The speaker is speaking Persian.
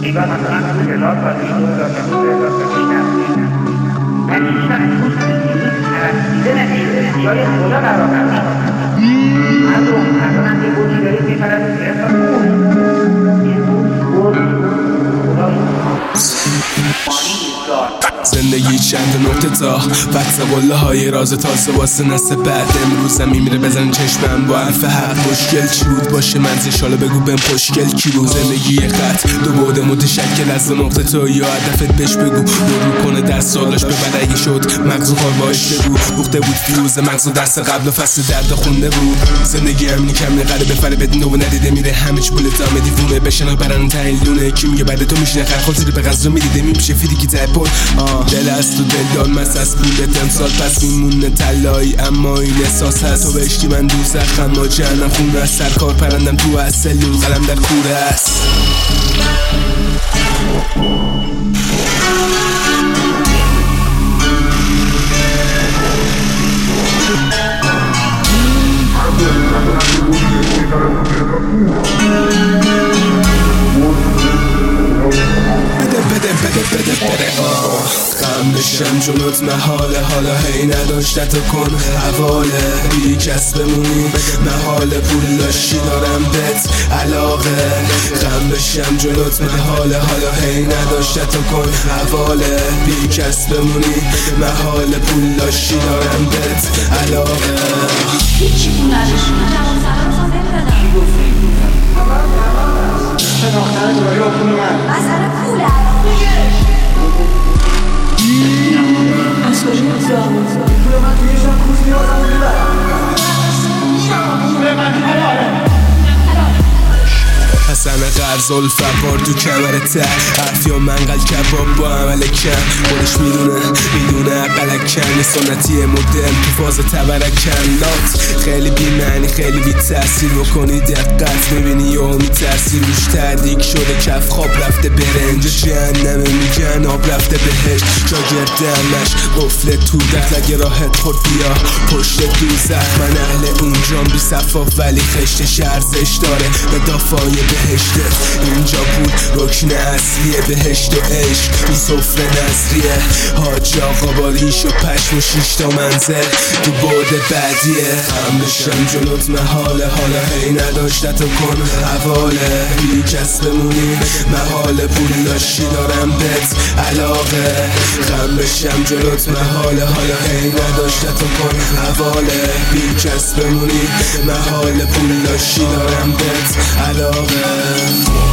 نگاه مثلا تو 1000 سال پیش 2000 سال 3000 سال پیش نبود. من هیچ وقت ترسیده نشده جای خدا قرار نداشت. مردم یه بودی دارید میپرد احساس زندگی چند نقطه تا وقت قله های راز تازه واسه نسل بعد امروزم میمیره بزن چشمم با حرف حق. مشکل چی بود باشه منزش حالا بگو بهم خوشگل کی بود. زندگی خط دو بعد متشکل از نقطه تا یا هدفت بهش بگو مرور کنه در سالاش ببر اگه شد مغزو خوار باش بگو بخته بود فیروز مغزو درس قبل و فصل درد خونده بود. زندگی همینی کمی قره بفره بدون و ندیده میره همه چی پول دامه دیوونه بشن برن تاین لونه کی میگه بعد تو میشینه خر خاطر به غزو میدیده میشه فیدی کی تپل دل است تو دل دار مس از پولت امسال پس میمونه تلایی اما این احساس هست تو بشتی من دوزخم ما جهنم خون از سرکار پرندم تو از سلول قلم در کوره است. بده غم بشم جلوت محاله حالا هی نداشتتو کن حواله بی کس بمونی محاله پول داشتی دارم بهت علاقه. غم بشم جلوت محاله حالا هی نداشتتو کن حواله بی کس بمونی محاله پول داشتی دارم بهت علاقه. هیچی پول نداشتی من جواب سلام نمیدادم. چی گفتی؟ شناختن جایی با پول من مسئله پوله از کجا می‌زدم؟ پول من توی شب کوز نیازم رو میبرم پول من حلاله حسن قرض الفقار تو کمر ته حرف یا منقل کباب با عمل کم خودش میدونه قلکن سنتی مدرن تو فاز تبرکن لات خیلی بی معنی خیلی بی تاثیر بکنی دقت میبینی یا میترسی روش تردیک شده کف خواب رفته برنج جهنمه میگن آب رفته بهش شاگردمش قفل تو دخل اگه راحت خود بیا پشت دوزخ من اهل اونجام بی صفاف ولی خشتش ارزش داره به دافای بهشته اینجا بود رکن اصلیه بهشت و عشق این سفره نظریه حاج آقا با ریش و پشم و 6 تا منزل تو بعد بعدیه. غم بشم جلوت محاله حالا هی نداشتتو کن حواله بی کس بمونی محاله پول داشتی دارم بهت علاقه. غم بشم جلوت محاله حالا هی نداشتتو کن حواله بی کس بمونی محاله پول داشتی دارم بهت علاقه.